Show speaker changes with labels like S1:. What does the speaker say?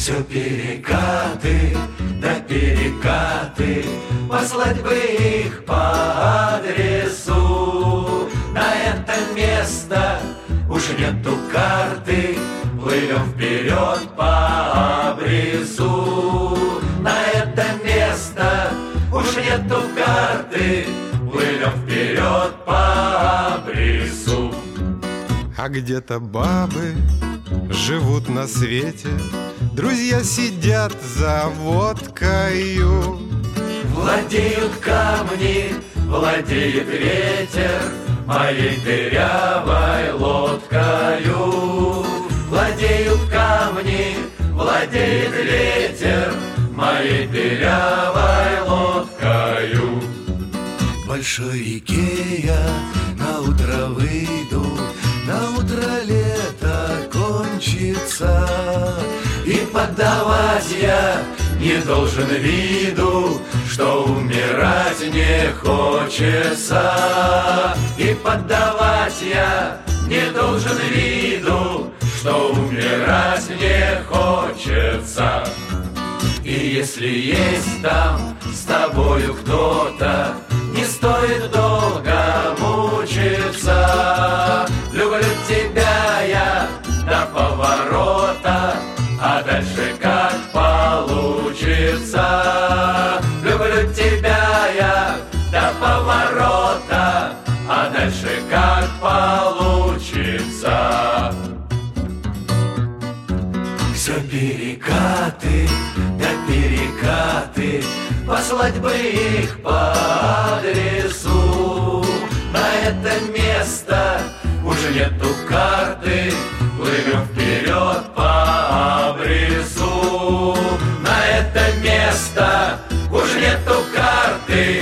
S1: Все перекаты, да перекаты, послать бы их по адресу. На это место уж нету карты, плывем вперед по обрезу. На это место уж нету карты, плывем вперед по обрезу.
S2: А где-то бабы живут на свете, друзья сидят за водкою.
S1: Владеют камни, владеет ветер моей дырявой лодкою. Владеют камни, владеет ветер моей дырявой лодкою. В большой реке я на утро выйду, на утро лето кончится, и поддавать я не должен виду, что умирать не хочется. И поддавать я не должен виду, что умирать не хочется. И если есть там с тобою кто-то, не стоит долго мучиться. Люблю тебя я до поворота, а дальше как получится. Люблю тебя я до поворота, а дальше как получится. Все перекаты, да перекаты, послать бы их по адресу. На это место уже нету карты, плывем вперед по обрезу. На это место уже нету карты,